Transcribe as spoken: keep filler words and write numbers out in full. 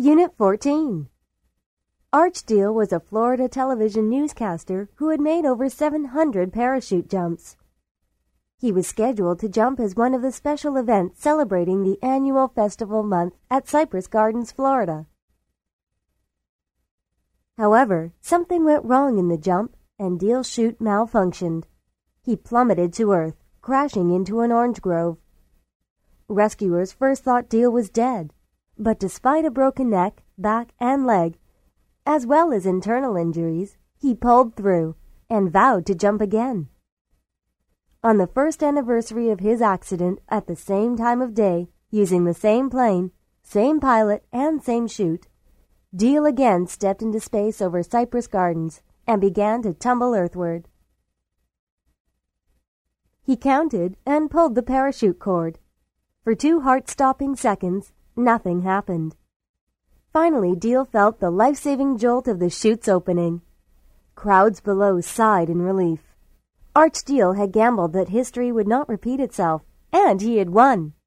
Unit fourteen. Arch Diehl was a Florida television newscaster who had made over seven hundred parachute jumps. He was scheduled to jump as one of the special events celebrating the annual festival month at Cypress Gardens, Florida. However, something went wrong in the jump, and Diehl's chute malfunctioned. He plummeted to earth, crashing into an orange grove. Rescuers first thought Diehl was dead, but despite a broken neck, back, and leg, as well as internal injuries, he pulled through and vowed to jump again. On the first anniversary of his accident at the same time of day, using the same plane, same pilot, and same chute, Diehl again stepped into space over Cypress Gardens and began to tumble earthward. He counted and pulled the parachute cord. For two heart-stopping seconds, nothing happened. Finally, Diehl felt the life-saving jolt of the chute's opening. Crowds below sighed in relief. Arch Diehl had gambled that history would not repeat itself, and he had won.